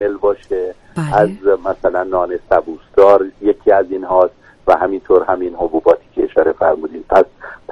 باشه. از مثلا نان سبوسدار یکی از این هاست و همینطور همین حبوباتی که اشاره فرمودید. پس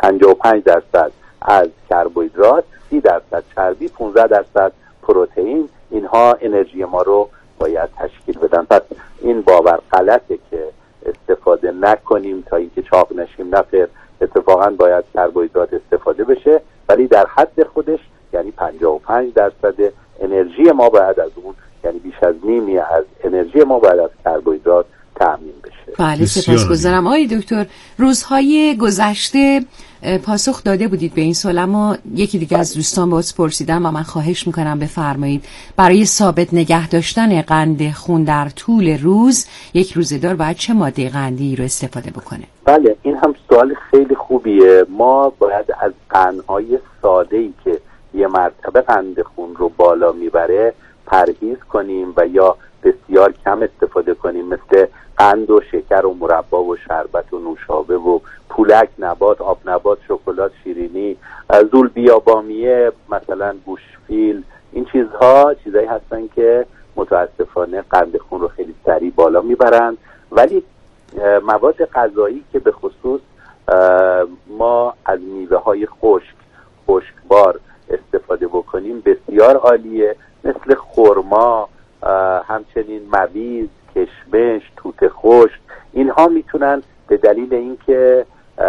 55% از کربوهیدرات، 30% چربی، 15% پروتئین، اینها انرژی ما رو باید تشکیل بدن. پس این باور غلطه که استفاده نکنیم تا اینکه چاق نشیم. نه، اتفاقا باید کربوهیدرات استفاده بشه، ولی در حد خودش، یعنی 55% انرژی ما باید از اون، یعنی بیش از نیمی از انرژی ما باید از کربوهیدرات تامین بشه. بله، سپاسگزارم. آقای دکتر، روزهای گذشته پاسخ داده بودید به این سوال، اما یکی دیگه از دوستان باز پرسیدن و من خواهش میکنم بفرمایید. برای ثابت نگه داشتن قند خون در طول روز یک روزه‌دار باید چه ماده قندی رو استفاده بکنه؟ بله، این هم سوال خیلی خوبیه. ما باید از قندهای ساده‌ای که یه مرتبه قند خون رو بالا میبره پرهیز کنیم و یا بسیار کم استفاده کنیم، مثل قند و شکر و مربا و شربت و نوشابه و پولک، نبات، آب نبات، شکلات، شیرینی، زول بیابامیه، مثلا گوشفیل. این چیزهایی هستن که متاسفانه قند خون رو خیلی سریع بالا میبرن. ولی مواد غذایی که به خصوص ما از میوه‌های خشکبار استفاده بکنیم بسیار عالیه، مثل خرما، همچنین مویز، کشمش، توت خشک. اینها میتونن به دلیل اینکه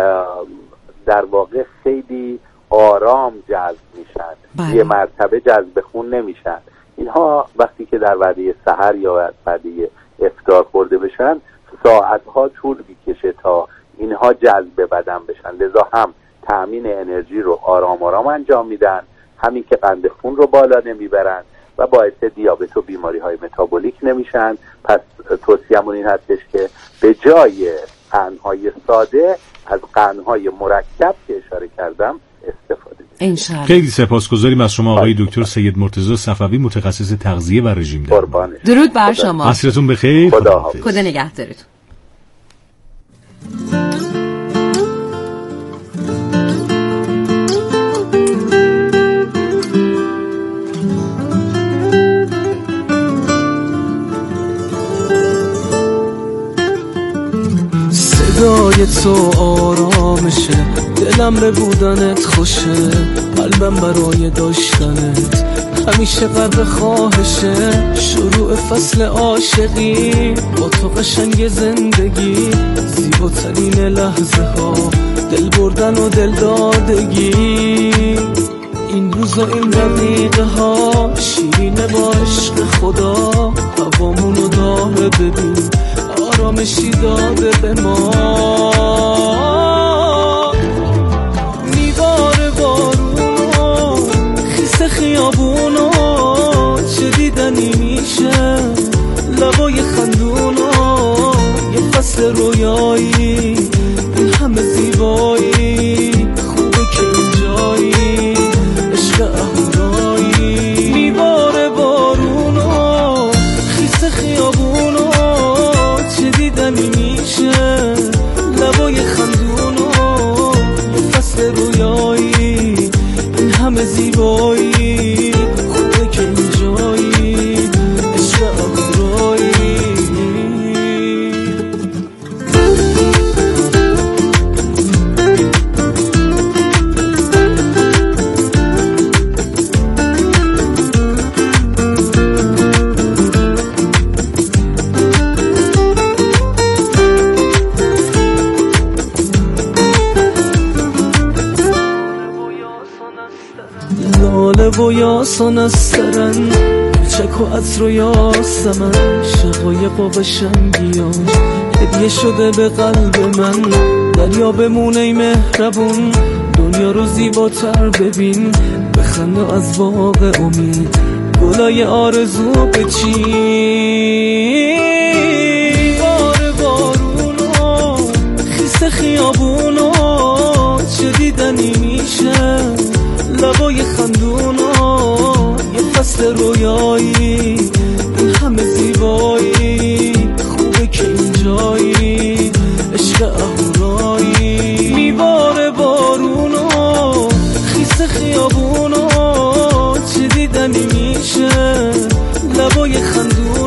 در واقع خیلی آرام جذب میشن، یه مرتبه جذب خون نمیشن، اینها وقتی که در وعده سحر یا وعده افطار خورده بشن ساعتها طول میکشه تا اینها جذب بدن بشن. لذا هم تامین انرژی رو آرام آرام انجام میدن، همین که قند خون رو بالا نمیبرن و باعث دیابت و بیماری‌های متابولیک نمیشن. پس توصیه‌مون این هستش که به جای قندهای ساده از قندهای مرکب که اشاره کردم استفاده کنیم. خیلی سپاسگزاریم از شما آقای دکتر سید مرتضی صفوی، متخصص تغذیه و رژیم درمان. درود بر شما. عصرتون بخیر. خدا نگهدارتون. صدای تو آرامشه، دلم به بودنت خوشه، قلبم برای داشتنت همیشه غرق خواهشه. شروع فصل عاشقی با تو قشنگ زندگی، زیباترین لحظه ها دل بردن و دل دادگی. این روز و این دقیقه ها شیرینه با عشق خدا، هوامونو داره ببین آرامشی داده به ما. میباره بارونو خیس خیابونو، چه دیدنی میشه لبای خندونو. یه فصل رویایی این همه زیبایی، خوبه که اینجایی عشق اهورایی. میباره بارونو خیس خیابونو، چه دیدنی میشه لبای خندونو. یه فصل رویایی این همه زیبایی، خوبه که اینجایی عشق اهورایی. و یاسان از سرن چک و عطر و یاسمن، شقایق و قشنگیاش هدیه شده به قلب من. دریا بمونه مهربون، دنیا رو زیباتر ببین، بخنده از باغ امید گلای آرزو بچین. بار بارونو خیس خیابونو، چه دیدنی میشه لبای خندونو. یه فصل رویایی این همه زیبایی، خوبه که اینجایی عشق اهورایی. میباره بارونو خیس خیابونو، چه دیدنی میشه لبای خندونو.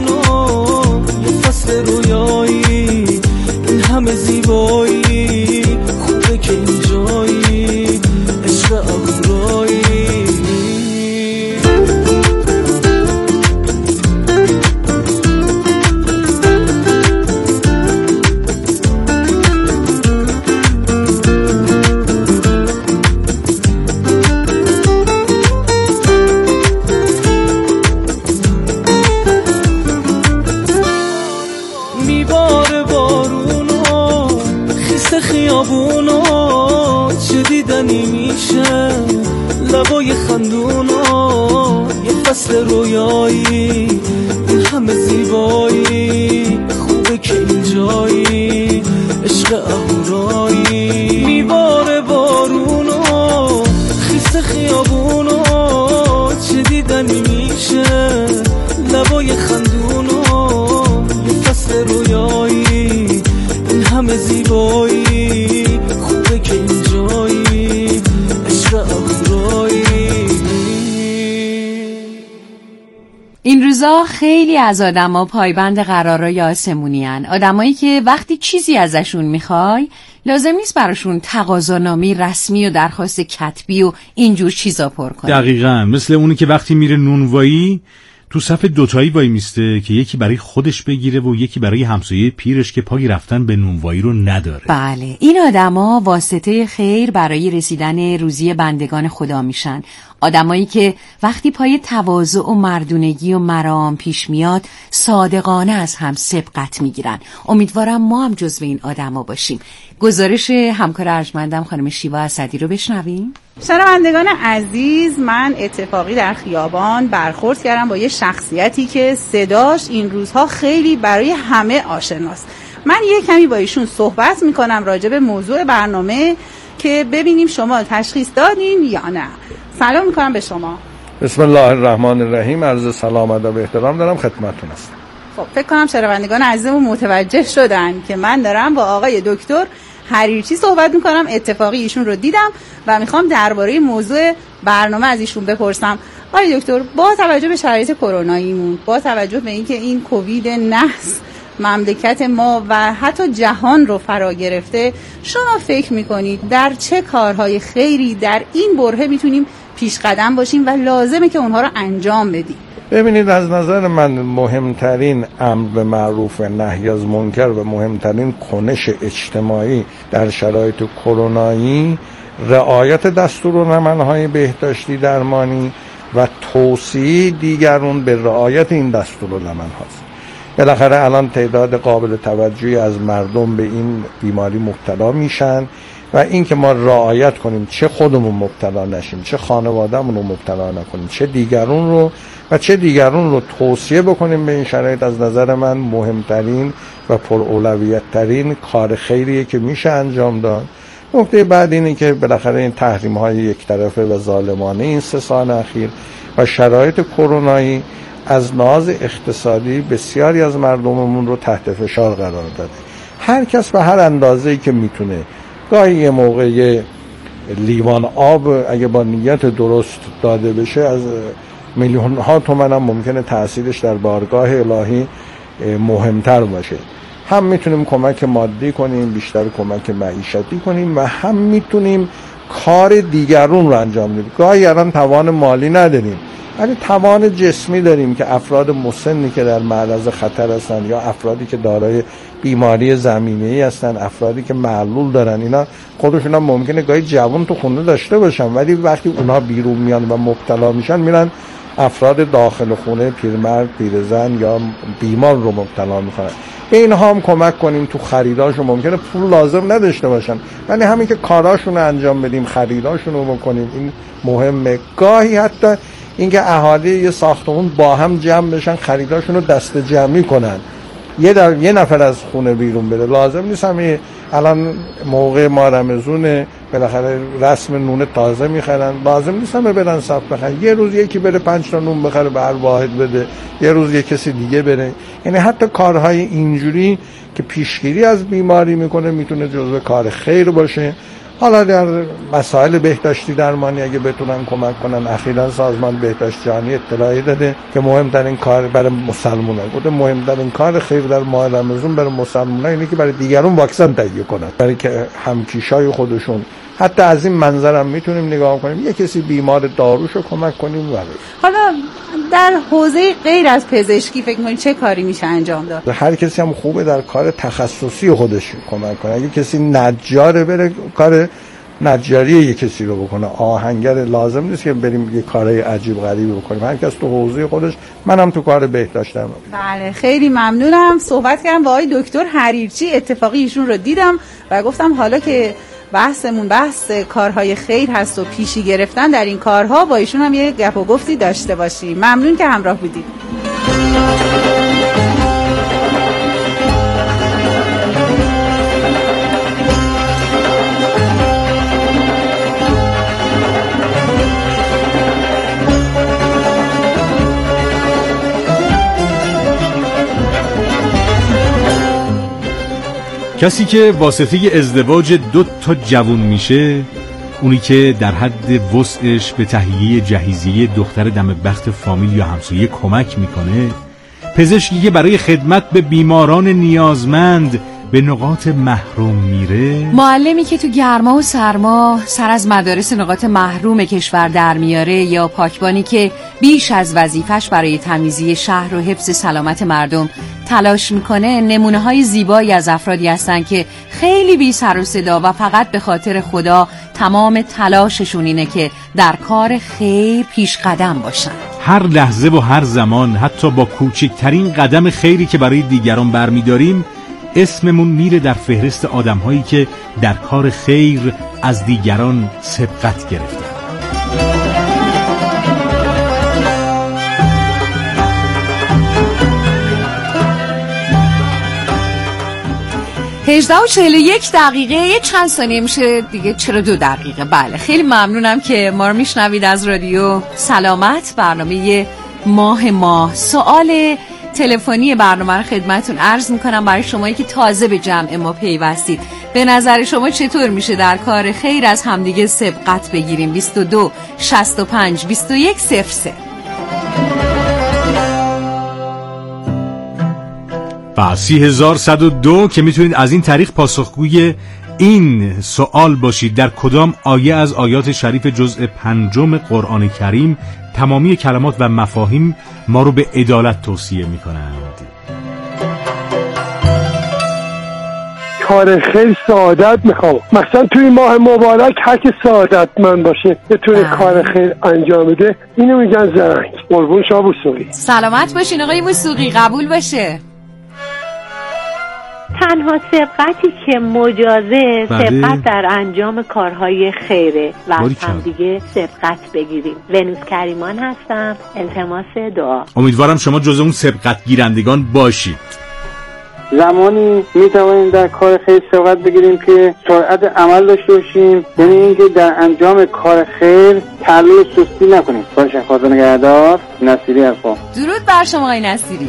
رویایی، این همه زیبایی، خوبه که اینجایی، عشق اهورایی. میباره بارونو خیس خیابونو، چه دیدنی میشه لبای خندونو، یه فصل رویایی، این همه زیبایی، خوبه که اینجایی، عشق اهورایی. این روزا خیلی از آدما پایبند قرارای آسمونی هن. آدمایی که وقتی چیزی ازشون میخوای لازم نیست براشون تقاضانامه رسمی و درخواست کتبی و اینجور چیزا پر کنی. دقیقاً مثل اونی که وقتی میره نونوایی تو صف دوتایی وای میسته که یکی برای خودش بگیره و یکی برای همسایه پیرش که پای رفتن به نونوایی رو نداره. بله، این آدما واسطه خیر برای رسیدن روزی بندگان خدا میشن. آدمایی که وقتی پای تواضع و مردونگی و مرام پیش میاد صادقانه از هم سبقت میگیرن. امیدوارم ما هم جزو این آدما باشیم. گزارش همکار ارجمندم خانم شیوا اسدی رو بشنویم. شنوندگان عزیز، من اتفاقی در خیابان برخورد کردم با یه شخصیتی که صداش این روزها خیلی برای همه آشناست. من یه کمی با ایشون صحبت میکنم راجع به موضوع برنامه که ببینیم شما تشخیص دادین یا نه. سلام میکنم به شما. بسم الله الرحمن الرحیم. عرض سلام و احترام دارم خدمتتون هستم. خب فکر کنم شنوندگان عزیزمون متوجه شدن که من دارم با آقای دکتر حریرچی صحبت میکنم. اتفاقی ایشون رو دیدم و میخوام درباره موضوع برنامه از ایشون بپرسم. آقای دکتر، با توجه به شرایط کروناییمون، با توجه به اینکه این کووید نحس مملکت ما و حتی جهان رو فرا گرفته، شما فکر میکنید در چه کارهای خیری در این برهه میتونیم پیش قدم باشیم و لازمه که اونها رو انجام بدیم؟ ببینید، از نظر من مهمترین امر به معروف نهی از منکر و مهمترین کنش اجتماعی در شرایط کرونایی رعایت دستورالعمل‌های بهداشتی درمانی و توصیه دیگران به رعایت این دستورالعمل هاست. بالاخره الان تعداد قابل توجهی از مردم به این بیماری مبتلا میشن و این که ما رعایت کنیم چه خودمون مبتلا نشیم، چه خانوادهمون رو مبتلا نکنیم، چه دیگرون رو توصیه بکنیم به این شرایط، از نظر من مهمترین و پراولویت ترین کار خیریه که میشه انجام داد. نکته بعد اینه که بالاخره این تحریم های یک طرفه و ظالمانه این 3 سال اخیر و شرایط کرونایی از لحاظ اقتصادی بسیاری از مردممون رو تحت فشار قرار داده. هر کس به هر اندازه‌ای که میتونه گاهی یه موقع لیوان آب اگه با نیت درست داده بشه از میلیون ها تومان هم ممکنه تأثیرش در بارگاه الهی مهمتر باشه. هم میتونیم کمک مادی کنیم، بیشتر کمک معیشتی کنیم و هم میتونیم کار دیگرون رو انجام بدیم. گاهی الان توان مالی نداریم ولی توان جسمی داریم که افراد مسنی که در معرض خطر هستن یا افرادی که دارای بیماری زمینه‌ای هستن، افرادی که معلول دارن، اینا خودشون هم ممکنه گاهی جوان تو خونه داشته باشن ولی وقتی اونها بیرون میان و مبتلا میشن میرن افراد داخل خونه، پیرمرد، پیرزن یا بیمار رو مبتلا میکنن. به اینها هم کمک کنیم تو خریداشون. ممکنه پول لازم نداشته باشن ولی همین که کاراشون رو انجام بدیم، خریداشون رو بکنیم، این مهمه. گاهی حتی اینکه اهالی یه ساختمون با هم جمع بشن، خریداشون رو دست جمعی کنن، یه نفر از خونه بیرون بره. لازم نیست همین الان موقع ما رمضونه بالاخره رسم نون تازه میخرن، لازم نیست همه برن صف بخرن. یه روز یکی بره 5 تا نون بخره به هر واحد بده، یه روز یه کسی دیگه بره. یعنی حتی کارهای اینجوری که پیشگیری از بیماری میکنه میتونه جزو کار خیر باشه. حالا در مسائل بهداشتی درمانی اگه بتونن کمک کنن، اخیراً سازمان بهداشت جهانی اطلاعی داده که مهمترین کار برای مسلمانان بوده، مهمترین کار خیر در ماه رمضان برای مسلمانان اینه که برای دیگران واکسن تهیه کنن، برای که همکیشای خودشون. حتی از این منظرم میتونیم نگاه کنیم یه کسی بیمار داروشو کمک کنیم. حالا در حوزه غیر از پزشکی فکر می‌کنید چه کاری میشه انجام داد؟ هر کسی هم خوبه در کار تخصصی خودش کمک کنه. اگه کسی نجاره بره کار نجاری یه کسی رو بکنه، آهنگر، لازم نیست که بریم یه کارهای عجیب غریبی بکنیم. هر کس تو حوزه خودش. منم تو کار بهداشتم. بله، خیلی ممنونم. صحبت کردم با آقای دکتر حریرچی. اتفاقی ایشون رو دیدم و گفتم حالا که بحثمون بحث کارهای خیر هست و پیشی گرفتن در این کارها، با ایشون هم یه گپ و گفتی داشته باشیم. ممنون که همراه بودید. کسی که واسطه ازدواج 2 جوون میشه، اونی که در حد وسعش به تهیه جهیزیه دختر دم بخت فامیل یا همسایه کمک میکنه، پزشکی که برای خدمت به بیماران نیازمند به نقاط محروم میره، معلمی که تو گرما و سرما سر از مدارس نقاط محروم کشور در میاره، یا پاکبانی که بیش از وظیفش برای تمیزی شهر و حفظ سلامت مردم تلاش میکنه، نمونه های زیبایی از افرادی هستن که خیلی بی سر و صدا و فقط به خاطر خدا تمام تلاششون اینه که در کار خیر پیش قدم باشن. هر لحظه و هر زمان، حتی با کوچکترین قدم خیری که برای دیگران برمیداریم، اسممون میره در فهرست آدم‌هایی که در کار خیر از دیگران سبقت گرفتن. 18:41 یه چند ثانیه میشه دیگه. چرا 2 دقیقه؟ بله، خیلی ممنونم که ما رو میشنوید از رادیو سلامت، برنامه ماه. سوال تلفنی برنامه رو خدمتتون عرض میکنم برای شمایی که تازه به جمع ما پیوستید. به نظر شما چطور میشه در کار خیر از همدیگه سبقت بگیریم؟ 22 65 21 03. و 30102 که میتونید از این طریق پاسخگوی این سوال باشید: در کدام آیه از آیات شریف جزء 5 قرآن کریم تمامی کلمات و مفاهیم ما رو به عدالت توصیه میکنند؟ کار خیر سعادت میخوام، مثلا توی ماه مبارک هر که سعادتمند باشه بتونه کار خیر انجام بده، اینو میگن زرنگ. قربون شما وثوقی. سلامت باشین آقای وثوقی، قبول باشه. تنها سبقتی که مجازه سبقت در انجام کارهای خیره و از هم دیگه سبقت بگیریم. ونوس کریمان هستم، التماس دعا. امیدوارم شما جز اون سبقت گیرندگان باشید. زمانی میتوانیم در کار خیر سبقت بگیریم که سرعت عمل داشته باشیم، یعنی اینکه در انجام کار خیر تعلل سستی نکنیم. باشه، خدا نگهدار. نصیری هستم. درود بر شما آقای نصیری.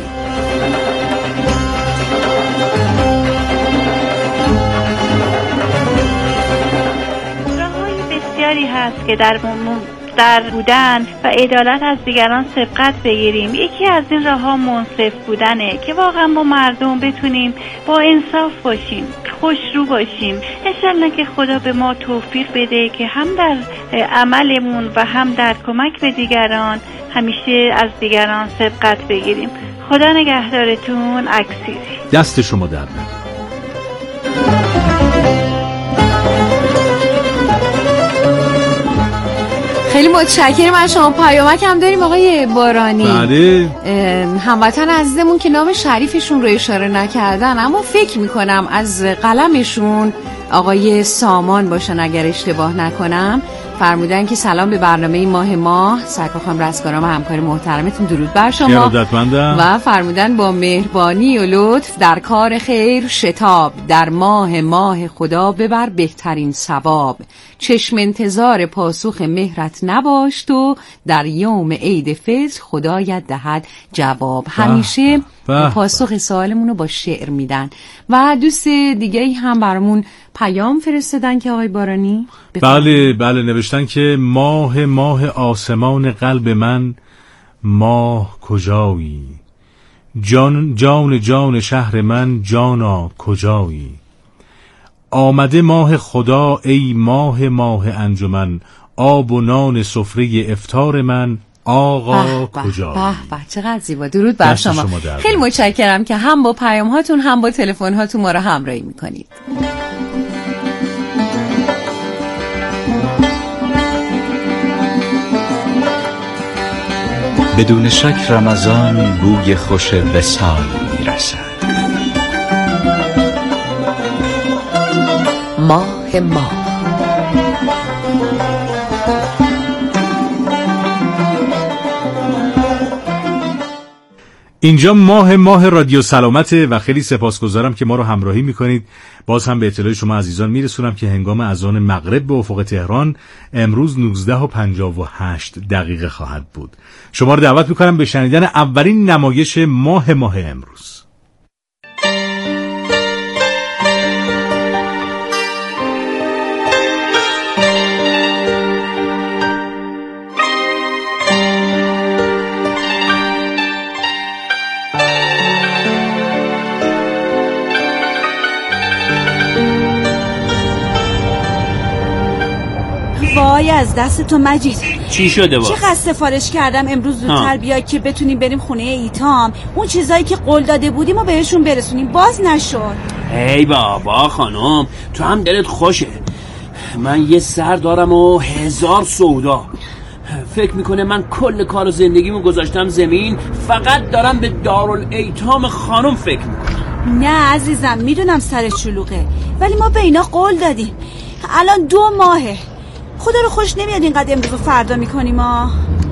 هست که در بودن و عدالت از دیگران سبقت بگیریم. یکی از این راه‌ها منصف بودنه که واقعا ما مردم بتونیم با انصاف باشیم، خوشرو باشیم. انشالله که خدا به ما توفیق بده که هم در عملمون و هم در کمک به دیگران همیشه از دیگران سبقت بگیریم. خدا نگهدارتون. اکسیری. دست شما درد. خیلی متشکرم از شما. پیامک هم داریم آقای بارانی. بله. هموطن عزیزمون که نام شریفشون رو اشاره نکردن، اما فکر میکنم از قلمشون آقای سامان باشن اگر اشتباه نکنم، فرمودن که سلام به برنامه ماه سرکار رستگاران و همکار محترمتون، درود بر شما. و فرمودن با مهربانی و لطف در کار خیر شتاب، در ماه خدا ببر بهترین ثواب، چشم انتظار پاسخ مهرت نباش تو، در یوم عید فطر خدایت دهد جواب. همیشه پاسخ سوالمون رو با شعر میدن. و دوست دیگه هم برامون پیام فرستادن که آقای بارانی بله نوشتن که ماه آسمان قلب من، ماه کجایی؟ جان شهر من، جانا کجایی؟ آمده ماه خدا ای ماه انجمن، آب و نان سفره افطار من، آقا کجایی؟ به چقدر زیبا. درود بر شما. خیلی متشکرم که هم با پیام هاتون هم با تلفن هاتون ما رو همراهی میکنید. بدون شک رمضان بوی خوش وصال میرسد. ماه اینجا ماه رادیو سلامته و خیلی سپاسگزارم که ما رو همراهی میکنید. باز هم به اطلاع شما عزیزان میرسونم که هنگام اذان مغرب به افق تهران امروز 19:58 خواهد بود. شما رو دعوت میکنم به شنیدن اولین نمایش ماه امروز. وای از دست تو مجید. چی شده با؟ چقدر سفارش کردم امروز زودتر بیای که بتونیم بریم خونه ایتام، اون چیزایی که قول داده بودیم و بهشون برسونیم، باز نشد. ای بابا خانم، تو هم دلت خوشه. من یه سر دارم و 1000 سودا. فکر میکنه من کل کار و زندگیمو گذاشتم زمین، فقط دارم به دارالایتام خانم فکر میکنم. نه عزیزم، میدونم سر چلوغه، ولی ما به اینا قول دادیم. الان 2 ماهه. خدا رو خوش نمیاد اینقدر امروز و فردا میکنیم ما.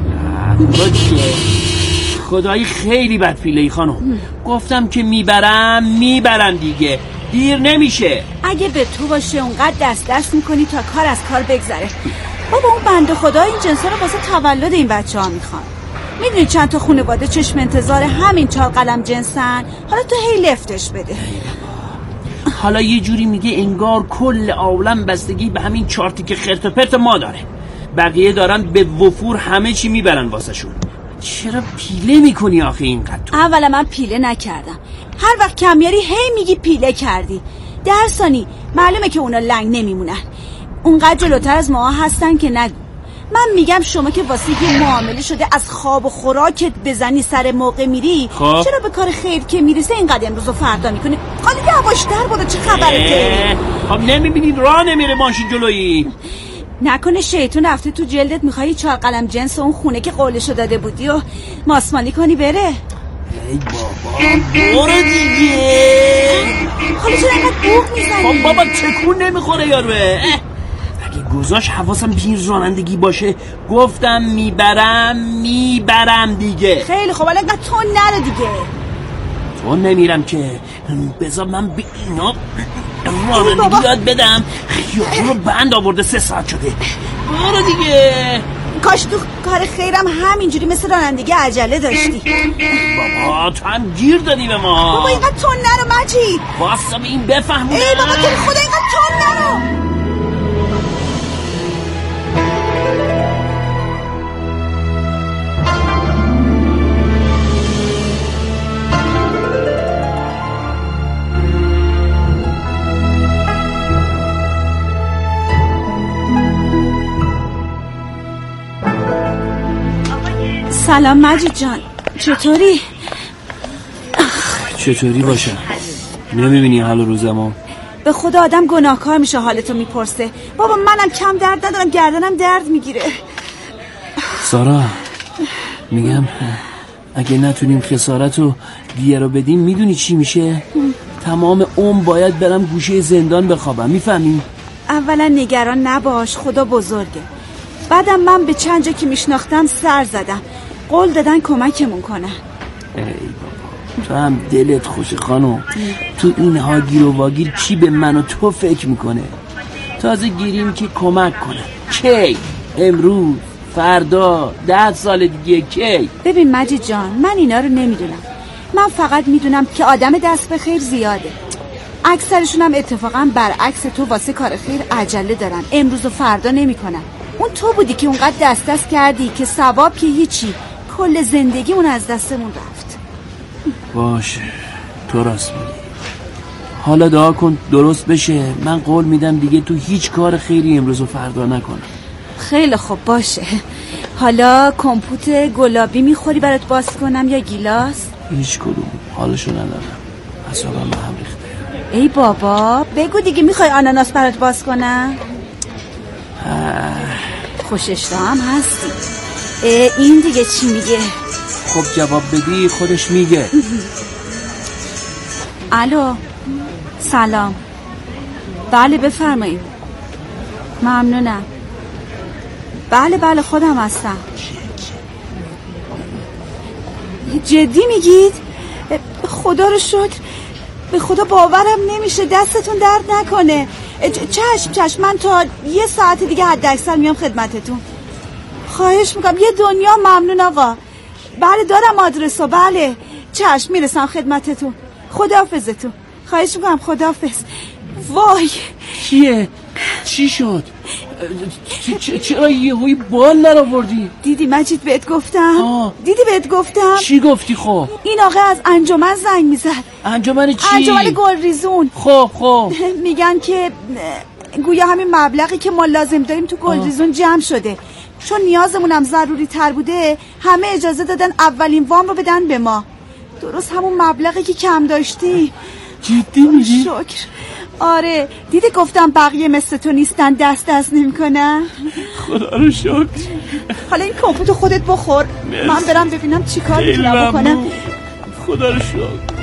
خدایی خیلی بدپیله‌ای خانم. گفتم که میبرم دیگه، دیر نمیشه. اگه به تو باشه اونقدر دست میکنی تا کار از کار بگذره. بابا اون بنده خدا این جنسا رو واسه تولد این بچه ها میخوان. میدونی چند تا خانواده چشم انتظار همین 4 قلم جنسن؟ حالا تو هی لفتش بده. حالا یه جوری میگه انگار کل عالم بستگی به همین 4 تیکه خرت و پرت ما داره. بقیه دارن به وفور همه چی میبرن واسه شون. چرا پیله میکنی آخه اینقدر تو؟ اولا من پیله نکردم. هر وقت کمیاری هی میگی پیله کردی. درسانی معلومه که اونا لنگ نمیمونن. اونقدر جلوتر از ما هستن که نگو. من میگم شما که واسه یه معامله شده از خواب و خوراکت بزنی سر موقع میری، چرا به کار خیر که میرسه اینقدر امروز و فردا میکنی؟ حالا یواشتر برو، چه خبرته؟ خب نمیبینید راه نمیره ماشین جلویی؟ نکنه شیطون رفته تو جلدت میخوایی 4 قلم جنس اون خونه که قولشو داده بودی و ماسمالی کنی بره؟ ای بابا برو دیگه. حالا چرا اینقدر بوق میزنی؟ خب بابا تکون نمیخوره یاروه. اگه گذاش حواسم به رانندگی باشه گفتم میبرم دیگه. خیلی خب، اینقدر تو نرو دیگه. تو نمیرم که. بذار من به اینا رانندگی یاد بدم. خیابون رو بند آورده 3 ساعت شده. برو دیگه. کاش تو کار خیرم همینجوری مثل رانندگی عجله داشتی. بابا تو هم گیر دادی به ما. بابا اینقدر تو نرو مجید. واسه به این بفهمونم. ای بابا تو خدا اینقدر تو نرو. سلام مجید جان، چطوری باشم؟ نمیبینی حال روزمو؟ به خدا آدم گناهکار میشه حالتو میپرسه. بابا منم کم درد ندارم، گردنم درد میگیره. سارا میگم اگه نتونیم خسارتو دیگه رو بدیم میدونی چی میشه؟ تمام عمر باید برم گوشه زندان بخوابم، میفهمی؟ اولا نگران نباش، خدا بزرگه. بعدم من به چند جا که میشناختم سر زدم، قول دادن کمکمون کنن. ای بابا تو هم دلت خوشه خانم. تو این هاگیر و واگیر کی به من و تو فکر میکنه؟ تازه گیریم که کمک کنه. کی؟ امروز؟ فردا؟ 10 سال دیگه کی؟ ببین مجید جان، من اینا رو نمیدونم. من فقط میدونم که آدم دست به خیر زیاده. اکثرشون هم اتفاقا برعکس تو واسه کار خیر عجله دارن، امروز و فردا نمیکنن. اون تو بودی که اونقدر دست کردی که ثواب که هیچی، کل زندگی اون از دستمون رفت. باشه تو راست میگی. حالا دعا کن درست بشه. من قول میدم دیگه تو هیچ کار خیری امروز و فردا نکنم. خیلی خوب باشه. حالا کمپوت گلابی میخوری برات باز کنم یا گیلاس؟ هیچ کدوم حالشو ندارم، حسابم به هم ریخته. ای بابا بگو دیگه، میخوای آناناس برات باز کنم؟ خوشش هم هستی. این دیگه چی میگه؟ خب جواب بدی خودش میگه. الو سلام. بله بفرمایید. ممنونم. بله خودم هستم. جدی میگید؟ خدا رو شکر. به خدا باورم نمیشه. دستتون درد نکنه. چشم من تا 1 ساعت دیگه حد اکثر میام خدمتتون. خواهش میکنم. یه دنیا ممنون آقا. بله دارم آدرسو. بله چشم میرسم خدمتتون. خداحافظتون. خواهش میکنم. خداحافظ. وای کیه؟ چی شد؟ چرا یهویی بال نرآوردی؟ دیدی مجید بهت گفتم؟ دیدی بهت گفتم؟ چی گفتی خب؟ این آقا از انجمن زنگ میزد. انجمن چی؟ انجمن گلریزون. خب میگن که گویا همین مبلغی که ما لازم داریم تو گلریزون جمع شده، چون نیازمونم ضروری تر بوده همه اجازه دادن اولین وام رو بدن به ما. درست همون مبلغی که کم داشتی. جدی میگی؟ شکر. آره دیدی گفتم بقیه مثل تو نیستن، دست نمیکنن. خدا رو شکر. حالا این کمپوتو خودت بخور. من برم ببینم چی کار میتونم بکنم. خدا رو شکر.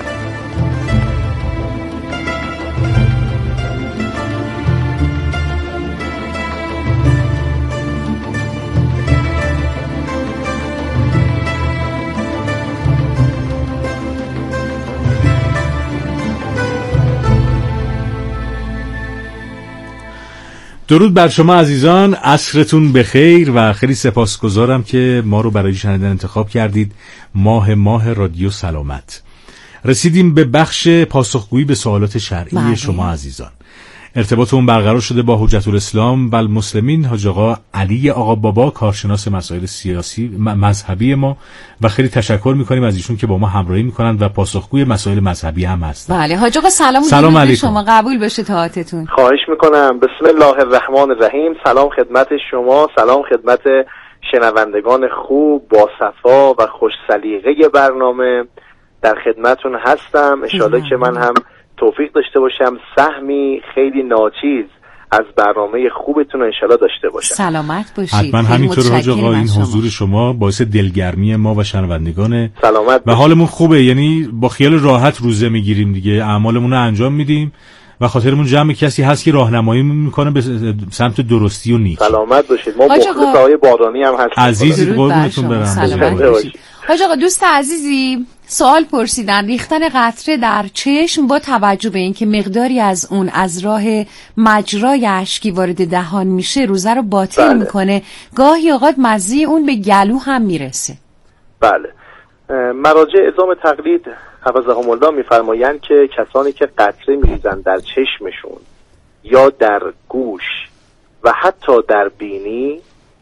درود بر شما عزیزان، عصرتون بخیر و خیلی سپاسگزارم که ما رو برای شنیدن انتخاب کردید. ماه رادیو سلامت. رسیدیم به بخش پاسخگویی به سوالات شرعی شما عزیزان. ارتباطمون برقرار شده با حجت الاسلام و المسلمین حاج آقا علی آقا بابا، کارشناس مسائل سیاسی مذهبی ما، و خیلی تشکر میکنیم از ایشون که با ما همراهی میکنند و پاسخگوی مسائل مذهبی هم هستند. بله حاج آقا سلام علیکم. شما قبول بشه طاعتتون. خواهش میکنم. بسم الله الرحمن الرحیم. سلام خدمت شما، سلام خدمت شنوندگان خوب با صفا و خوش سلیقه برنامه. در خدمتون هستم. انشالله که من هم توفیق داشته باشم سهمی خیلی ناچیز از برنامه خوبتون انشالله داشته باشم. سلامت باشید. حتما همینطور حاج آقا. این حضور شما باعث دلگرمی ما و شنوندگان سلامت و حالمون خوبه. یعنی با خیال راحت روزه میگیریم دیگه، اعمالمون رو انجام میدیم و خاطرمون جمع کسی هست که راهنمایی میکنه به سمت درستی و نیکی. سلامت باشید. ما مخلص آقای بارانی هم هستیم. عزیزی قربونتون برم. سلامت باشید. حاج آقا دوست عزیزی سوال پرسیدن ریختن قطره در چشم با توجه به اینکه مقداری از اون از راه مجرای اشکی وارد دهان میشه روزه رو باطل میکنه. گاهی اوقات مزه اون به گلو هم میرسه. بله. مراجع اعزام تقلید حفظهم الله میفرمایند که کسانی که قطره میریزن در چشمشون یا در گوش و حتی در بینی،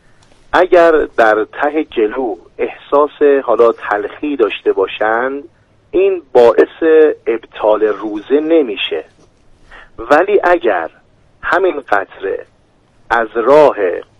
اگر در ته جلو احساس حالا تلخی داشته باشند این باعث ابطال روزه نمیشه، ولی اگر همین قطره از راه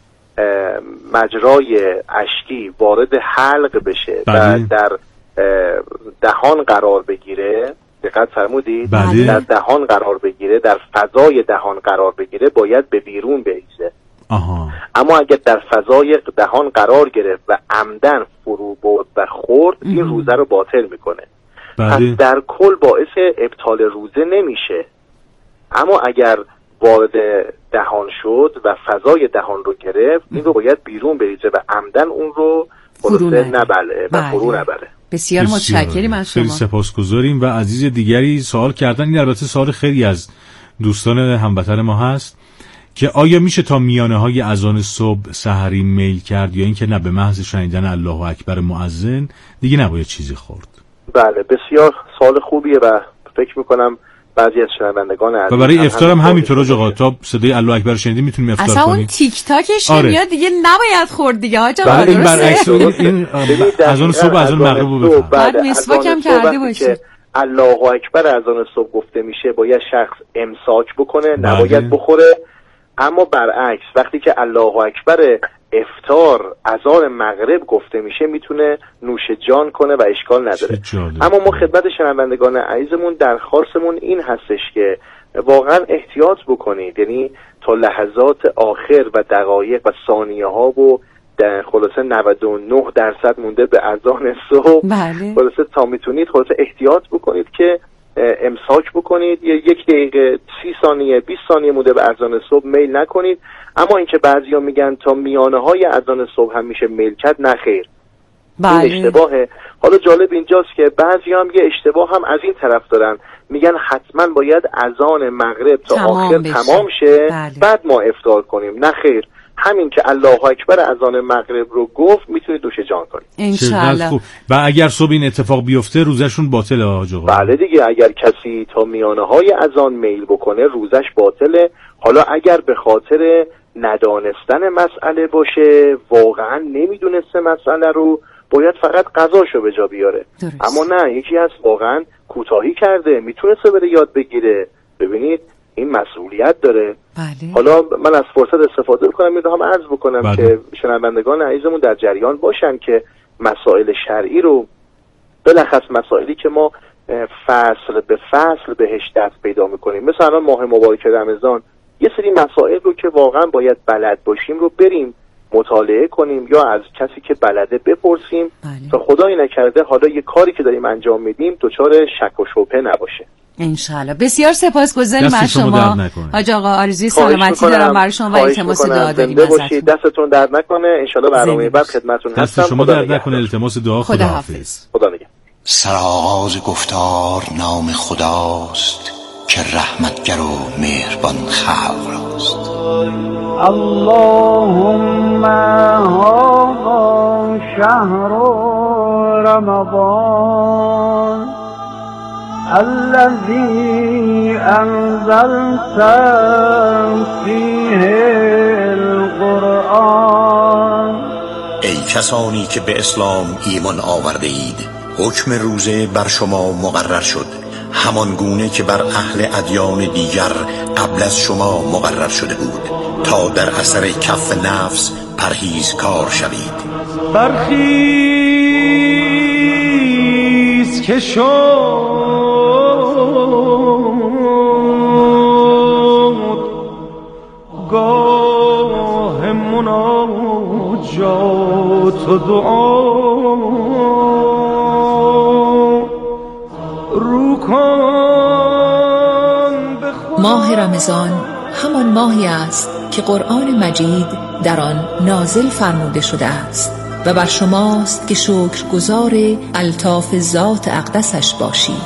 مجرای اشکی وارد حلق بشه و در دهان قرار بگیره، دقت فرمودید؟ در دهان قرار بگیره، در فضای دهان قرار بگیره، باید به بیرون بریزه. اما اگر در فضای دهان قرار گرفت و عمدن فرو برد و خورد، این روزه رو باطل میکنه. پس در کل باعث ابطال روزه نمیشه، اما اگر وارد دهان شد و فضای دهان رو گرفت، این رو باید بیرون بریزه و عمدن اون رو نبله و فرو نبره. بسیار متشکریم از شما. خیلی سپاسگزاریم. و عزیز دیگری سوال کردن، این البته سوال خیلی از دوستان هموطن ما هست، که آیا میشه تا میانه های اذان صبح سحری میل کرد یا اینکه نه به محض شنیدن الله اکبر مؤذن دیگه نباید چیزی خورد؟ بله بسیار سوال خوبیه و فکر میکنم بعضی از شنوندگان و برای افطار هم همینطور آقا، تا صدای الله اکبر شنیدیم میتونیم افطار کنیم. اصلا اون تیک تاکش میاد دیگه نباید خورد دیگه حاج آقا. این برعکس این اذان صبح اذان مغرب رو بفهم. بعد مسواک هم کرده باشید. الله اکبر اذان صبح گفته میشه باید شخص امساک بکنه، نباید بخوره. اما برعکس وقتی که الله اکبر افطار اذان مغرب گفته میشه میتونه نوش جان کنه و اشکال نداره. اما ما خدمت شنوندگان عزیزمون درخواستمون این هستش که واقعا احتیاط بکنید، یعنی تا لحظات آخر و دقایق و ثانیه ها و خلاصه 99% مونده به اذان صبح، خلاصه تا میتونید خلاصه احتیاط بکنید که امساک بکنید. 1 دقیقه 30 ثانیه 20 ثانیه مونده به اذان صبح میل نکنید. اما اینکه بعضیا میگن تا میانه های اذان صبح هم میشه میل کرد، نه خیر. این اشتباهه. حالا جالب اینجاست که بعضی هم یه اشتباه هم از این طرف دارن، میگن حتما باید اذان مغرب تا آخر تمام شه بعد ما افطار کنیم. نه خیر، همین که الله اکبر اذان مغرب رو گفت میتونید دوش جان کنید انشالله. و اگر صبح این اتفاق بیفته روزشون باطله آقا؟ بله دیگه، اگر کسی تا میانه های اذان میل بکنه روزش باطله. حالا اگر به خاطر ندانستن مسئله باشه، واقعا نمیدونسته مسئله رو، باید فقط قضاشو به جا بیاره. اما نه، یکی هست واقعا کوتاهی کرده، میتونسته بره یاد بگیره. ببینید این مسئولیت داره. بله. حالا من از فرصت استفاده کنم میخوام عرض بکنم که شنوندگان عزیزمون در جریان باشن که مسائل شرعی رو، بلخص مسائلی که ما فصل به فصل بهش دست پیدا میکنیم، مثلا ماه مبارک رمضان، یه سری مسائل رو که واقعا باید بلد باشیم رو بریم مطالعه کنیم یا از کسی که بلده بپرسیم تا خدایی نکرده حالا یه کاری که داریم انجام میدیم دچار شک و شبهه نباشه. انشالله. بسیار سپاسگزاریم از شما حاج آقا. آرزوی سلامتی دارم برای شما و التماس دعا داریم ازتون. دستتون درد نکنه. انشالله برنامه بعد خدمتتون هستم. دست شما درد نکنه. التماس دعا. خداحافظ. خدا نگهدار. سرآغاز گفتار نام خداست که رحمتگر و مهربان خلق راست. اللهم هذا شهر رمضان الذي انزلت فيه القرآن. ای کسانی که به اسلام ایمان آورده اید، حکم روزه بر شما مقرر شد همان گونه که بر اهل ادیان دیگر قبل از شما مقرر شده بود تا در اثر کف نفس پرهیزکار شوید. برخیز که شد گاه مناجات و دعا. ماه رمضان همان ماهی است که قرآن مجید در آن نازل فرموده شده است و بر شماست که شکرگزار الطاف ذات اقدسش باشید.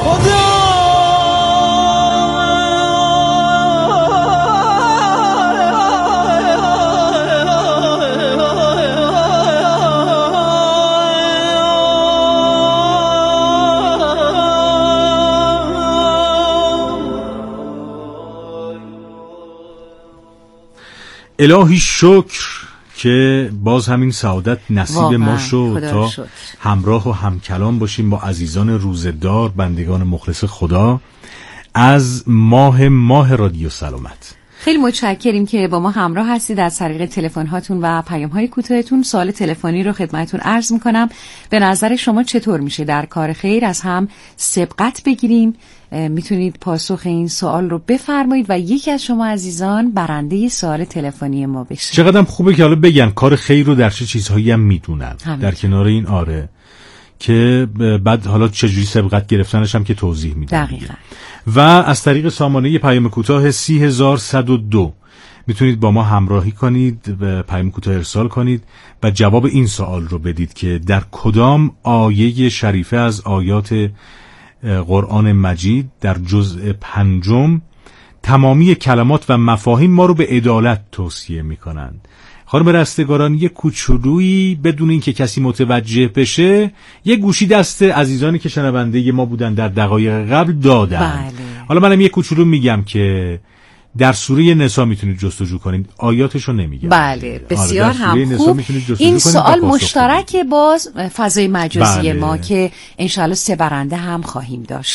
الهی شکر که باز همین سعادت نصیب ما شد تا همراه و همکلام باشیم با عزیزان روزدار، بندگان مخلص خدا از ماه رادیو سلامت. خیلی متشکریم که با ما همراه هستید. از طریق تلفن هاتون و پیام های کوتاهتون سوال تلفنی رو خدمتتون عرض میکنم. به نظر شما چطور میشه در کار خیر از هم سبقت بگیریم؟ میتونید پاسخ این سوال رو بفرمایید و یکی از شما عزیزان برنده سوال تلفنی ما بشه. چقدر خوبه که حالا بگن کار خیر رو در چه چیزهایی هم میدونن در کنار این. آره که بعد حالا چجوری سبقت گرفتنش هم که توضیح میدن. دقیقاً. و از طریق سامانه پیام کوتاه 30102 میتونید با ما همراهی کنید و پیام کوتاه ارسال کنید و جواب این سوال رو بدید که در کدام آیه شریفه از آیات قرآن مجید در جزء 5 تمامی کلمات و مفاهیم ما رو به عدالت توصیه میکنند. خانم رستگاران یه کوچولویی بدون این که کسی متوجه بشه یه گوشی دست عزیزانی که شنونده ما بودن در دقایق قبل دادن. بله. حالا منم یه کوچولو میگم که در سوره نساء میتونید جستجو کنید، آیاتشو نمیگم. بله بسیار هم خوب. این سوال مشترک باز فضای مجازی ما که انشالله 3 برنده هم خواهیم داشت.